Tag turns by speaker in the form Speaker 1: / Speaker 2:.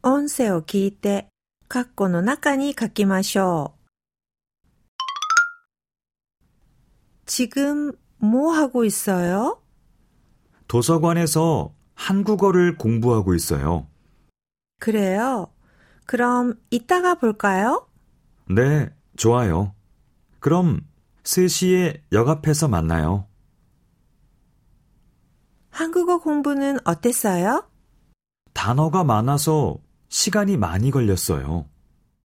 Speaker 1: 音声を聞いて、括弧の中に書きましょう。지금 뭐 하고 있어요?
Speaker 2: 도서관에서 한국어를 공부하고 있어요.
Speaker 1: 그래요? 그럼 이따가 볼까요?
Speaker 2: 네, 좋아요. 그럼 3시에 역 앞에서 만나요.
Speaker 1: 한국어 공부는 어땠어요?
Speaker 2: 단어가 많아서 시간이 많이 걸렸어요.